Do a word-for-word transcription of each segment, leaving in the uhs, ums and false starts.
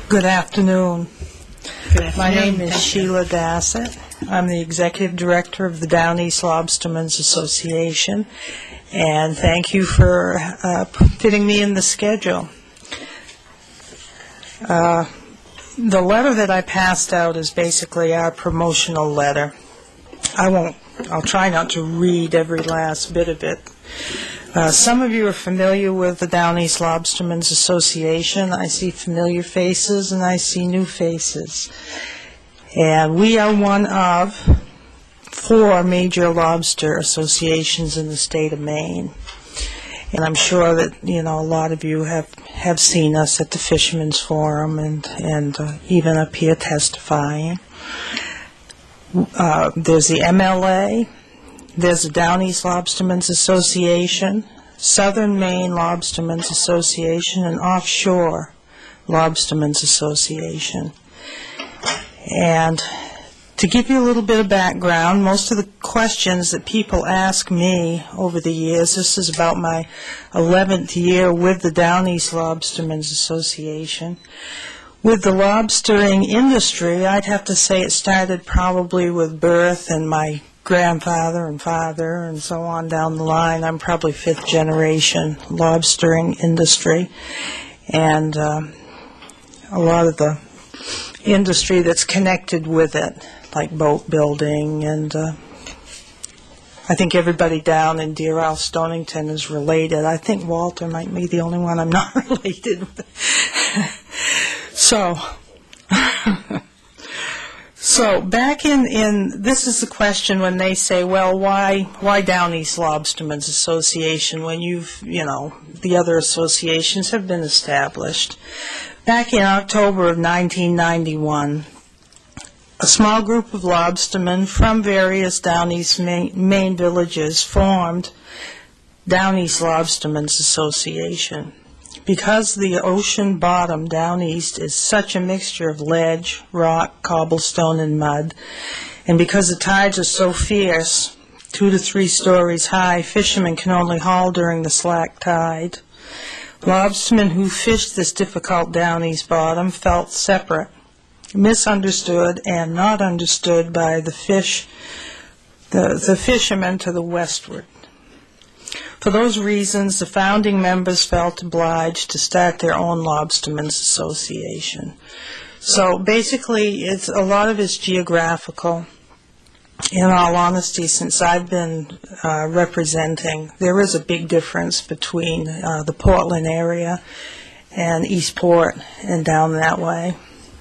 Good afternoon. Good afternoon. My name is Thank you. Sheila Dassett. I'm the Executive Director of the Down East Lobstermen's Association, and thank you for uh, fitting me in the schedule. Uh, the letter that I passed out is basically our promotional letter. I won't, I'll try not to read every last bit of it. Uh, some of you are familiar with the Down East Lobstermen's Association. I see familiar faces and I see new faces. And we are one of four major lobster associations in the state of Maine. And I'm sure that, you know, a lot of you have, have seen us at the Fishermen's Forum and, and uh, even up here testifying. Uh, there's the M L A. There's the Down East Lobstermen's Association, Southern Maine Lobstermen's Association, and Offshore Lobstermen's Association. And to give you a little bit of background, most of the questions that people ask me over the years, this is about my eleventh year with the Down East Lobstermen's Association. With the lobstering industry, I'd have to say it started probably with birth and my grandfather and father and so on down the line. I'm probably fifth generation lobstering industry, and um, a lot of the industry that's connected with it, like boat building, and uh, I think everybody down in Deer Isle, Stonington is related. I think Walter might be the only one I'm not related with. so So back in, in, this is the question when they say, well, why why Down East Lobstermen's Association when you've, you know, the other associations have been established. Back in October of nineteen ninety-one, a small group of lobstermen from various Down East Maine, Maine villages formed Down East Lobstermen's Association. Because the ocean bottom down east is such a mixture of ledge, rock, cobblestone, and mud, and because the tides are so fierce, two to three stories high, fishermen can only haul during the slack tide. Lobstermen who fished this difficult down east bottom felt separate, misunderstood, and not understood by the fish, the, the fishermen to the westward. For those reasons, the founding members felt obliged to start their own Lobstermen's Association. So basically, it's a lot of it's geographical. In all honesty, since I've been uh, representing, there is a big difference between uh, the Portland area and Eastport and down that way.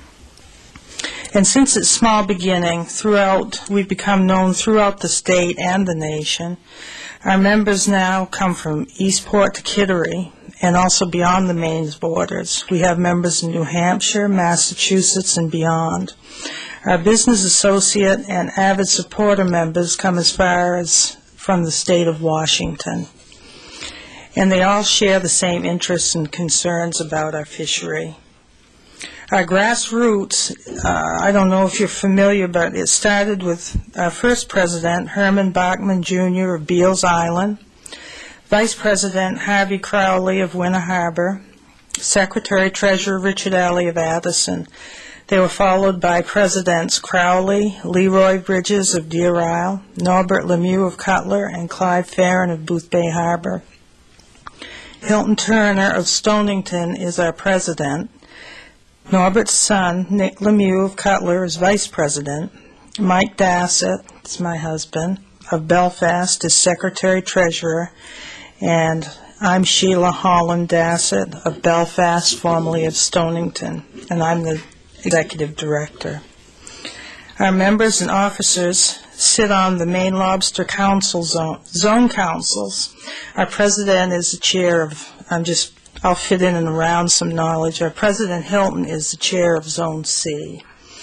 And since its small beginning, throughout, we've become known throughout the state and the nation. Our members now come from Eastport to Kittery and also beyond the Maine's borders. We have members in New Hampshire, Massachusetts, and beyond. Our business associate and avid supporter members come as far as from the state of Washington. And they all share the same interests and concerns about our fishery. Our grassroots, uh, I don't know if you're familiar, but it started with our first president, Herman Bachman Junior of Beals Island, Vice President Harvey Crowley of Winter Harbor, Secretary Treasurer Richard Alley of Addison. They were followed by Presidents Crowley, Leroy Bridges of Deer Isle, Norbert Lemieux of Cutler, and Clive Farron of Boothbay Harbor. Hilton Turner of Stonington is our president. Norbert's son, Nick Lemieux of Cutler, is vice president. Mike Dassett, that's my husband, of Belfast, is secretary-treasurer. And I'm Sheila Holland Dassett of Belfast, formerly of Stonington, and I'm the executive director. Our members and officers sit on the Maine Lobster Council zone, zone councils. Our president is the chair of, I'm just I'll fit in and around some knowledge. Our President Hilton is the chair of Zone C.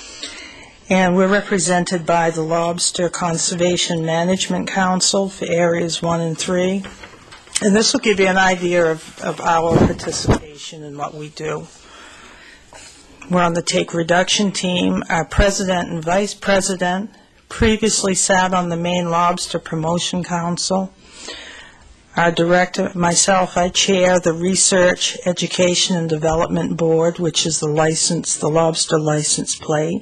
And we're represented by the Lobster Conservation Management Council for areas one and three. And this will give you an idea of, of our participation in what we do. We're on the take reduction team. Our president and vice president previously sat on the Maine Lobster Promotion Council. Our director, myself, I chair the Research, Education, and Development Board, which is the license, the lobster license plate.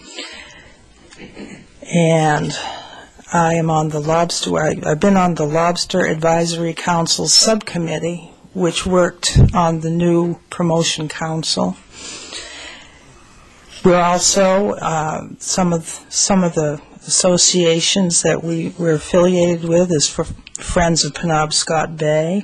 And I am on the lobster, I, I've been on the Lobster Advisory Council subcommittee, which worked on the new Promotion Council. We're also, uh, some of some of the associations that we, we're affiliated with is for Friends of Penobscot Bay,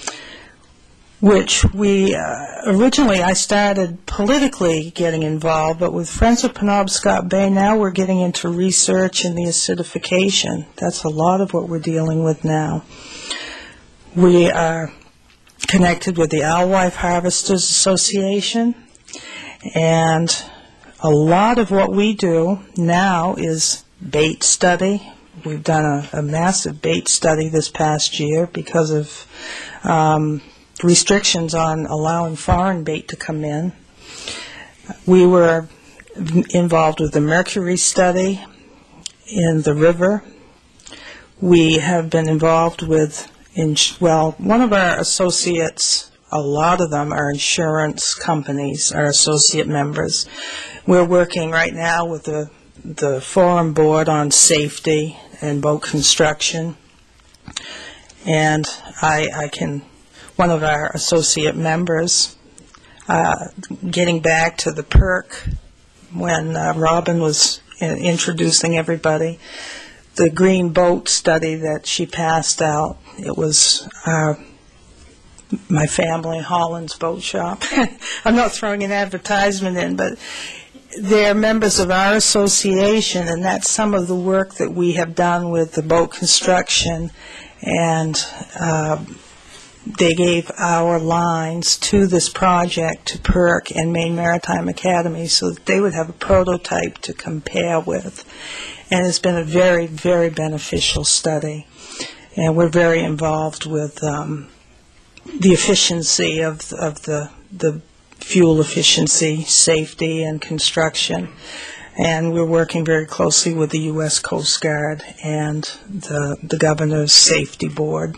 which we, uh, originally I started politically getting involved, but with Friends of Penobscot Bay now we're getting into research and the acidification. That's a lot of what we're dealing with now. We are connected with the Alewife Harvesters Association, and a lot of what we do now is bait study. We've done a, a massive bait study this past year because of um, restrictions on allowing foreign bait to come in. We were involved with the mercury study in the river. We have been involved with, in, well, one of our associates, a lot of them are insurance companies, our associate members. We're working right now with the the Forum Board on safety and boat construction, and I, I can, one of our associate members, uh, getting back to the PERC, when uh, Robin was in introducing everybody, the green boat study that she passed out, it was uh, my family, Holland's Boat Shop. I'm not throwing an advertisement in, but they're members of our association, and that's some of the work that we have done with the boat construction. And uh, they gave our lines to this project, to PERC and Maine Maritime Academy, so that they would have a prototype to compare with. And it's been a very, very beneficial study. And we're very involved with um, the efficiency of, of the, the fuel efficiency, safety, and construction. And we're working very closely with the U S Coast Guard and the, the Governor's Safety Board.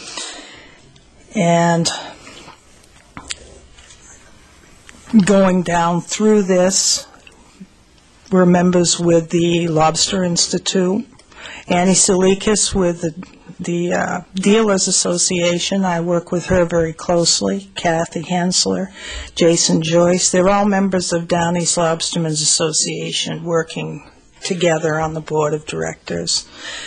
And going down through this, we're members with the Lobster Institute, Annie Salikas with the The uh, Dealers Association. I work with her very closely, Kathy Hensler, Jason Joyce. They're all members of Downey's Lobstermen's Association working together on the board of directors.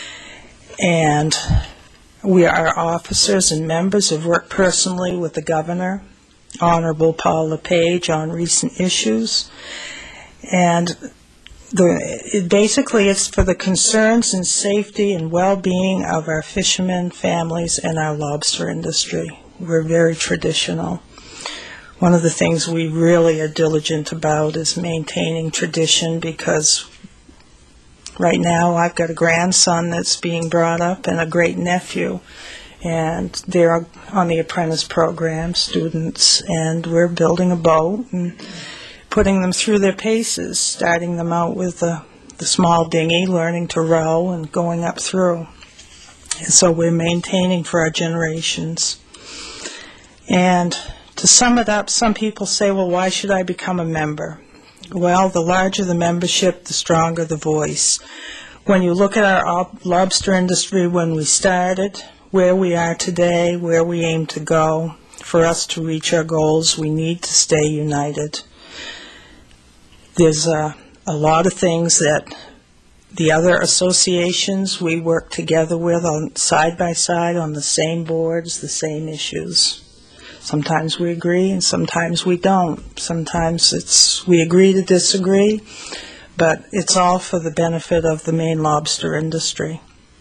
And we are officers and members who have worked personally with the governor, Honorable Paul LePage, on recent issues. And The, it basically, it's for the concerns and safety and well-being of our fishermen, families, and our lobster industry. We're very traditional. One of the things we really are diligent about is maintaining tradition, because right now I've got a grandson that's being brought up and a great-nephew, and they're on the apprentice program, students, and we're building a boat and putting them through their paces, starting them out with the, the small dinghy, learning to row, and going up through. And so we're maintaining for our generations. And to sum it up, some people say, well, why should I become a member? Well, the larger the membership, the stronger the voice. When you look at our lobster industry when we started, where we are today, where we aim to go, for us to reach our goals, we need to stay united. There's a, a lot of things that the other associations we work together with on side by side on the same boards, the same issues. Sometimes we agree and sometimes we don't. Sometimes it's we agree to disagree, but it's all for the benefit of the Maine lobster industry.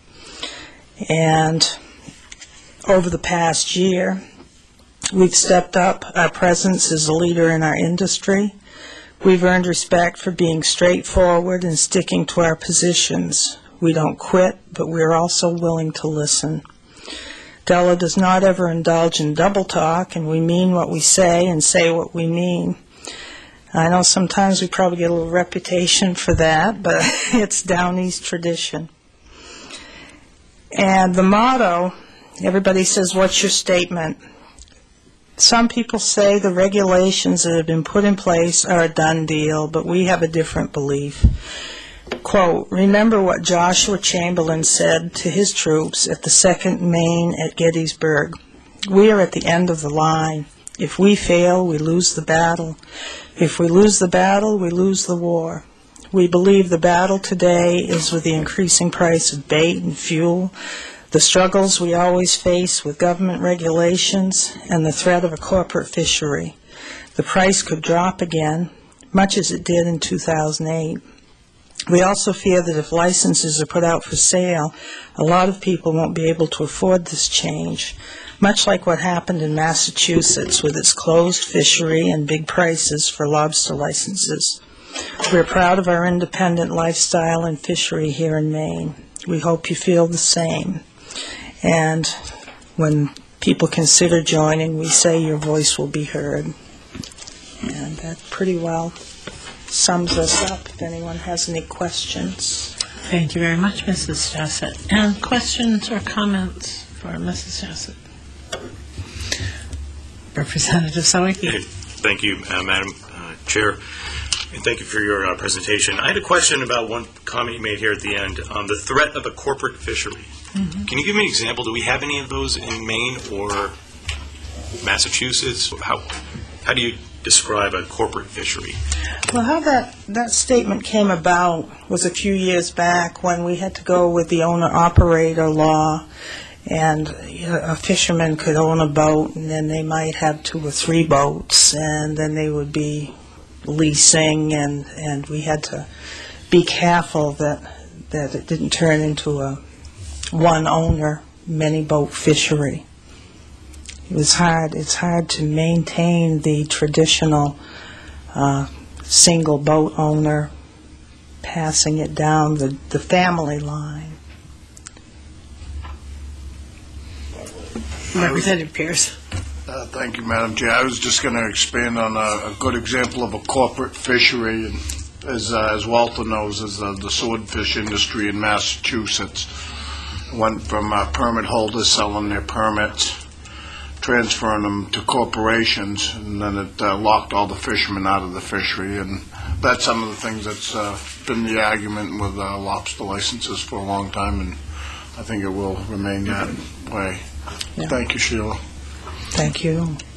And over the past year, we've stepped up our presence as a leader in our industry. We've earned respect for being straightforward and sticking to our positions. We don't quit, but we're also willing to listen. Della does not ever indulge in double talk, and we mean what we say and say what we mean. I know sometimes we probably get a little reputation for that, but it's Downey's tradition. And the motto everybody says, what's your statement? Some people say the regulations that have been put in place are a done deal, but we have a different belief. Quote, remember what Joshua Chamberlain said to his troops at the second Maine at Gettysburg. We are at the end of the line. If we fail, we lose the battle. If we lose the battle, we lose the war. We believe the battle today is with the increasing price of bait and fuel, the struggles we always face with government regulations, and the threat of a corporate fishery. The price could drop again, much as it did in two thousand eight. We also fear that if licenses are put out for sale, a lot of people won't be able to afford this change, much like what happened in Massachusetts with its closed fishery and big prices for lobster licenses. We're proud of our independent lifestyle and fishery here in Maine. We hope you feel the same. And when people consider joining, we say your voice will be heard. And that pretty well sums us up, if anyone has any questions. Thank you very much, Missus Jessett. And questions or comments for Missus Jessett? Representative Sawicki. Thank you, uh, Madam uh, Chair, and thank you for your uh, presentation. I had a question about one comment you made here at the end, um, the threat of a corporate fishery. Mm-hmm. Can you give me an example? Do we have any of those in Maine or Massachusetts? How how do you describe a corporate fishery? Well, how that, that statement came about was a few years back when we had to go with the owner-operator law, and you know, a fisherman could own a boat, and then they might have two or three boats, and then they would be leasing, and, and we had to be careful that, that it didn't turn into a one-owner, many-boat fishery. It was hard. It's hard to maintain the traditional uh, single boat owner passing it down the, the family line. Representative Pierce. Uh, thank you, Madam Chair. I was just going to expand on a, a good example of a corporate fishery, and as uh, as Walter knows, is uh, the swordfish industry in Massachusetts. Went from uh, permit holders selling their permits, transferring them to corporations, and then it uh, locked all the fishermen out of the fishery. And that's some of the things that's uh, been the argument with uh, lobster licenses for a long time, and I think it will remain that way. Yeah. Thank you, Sheila. Thank you.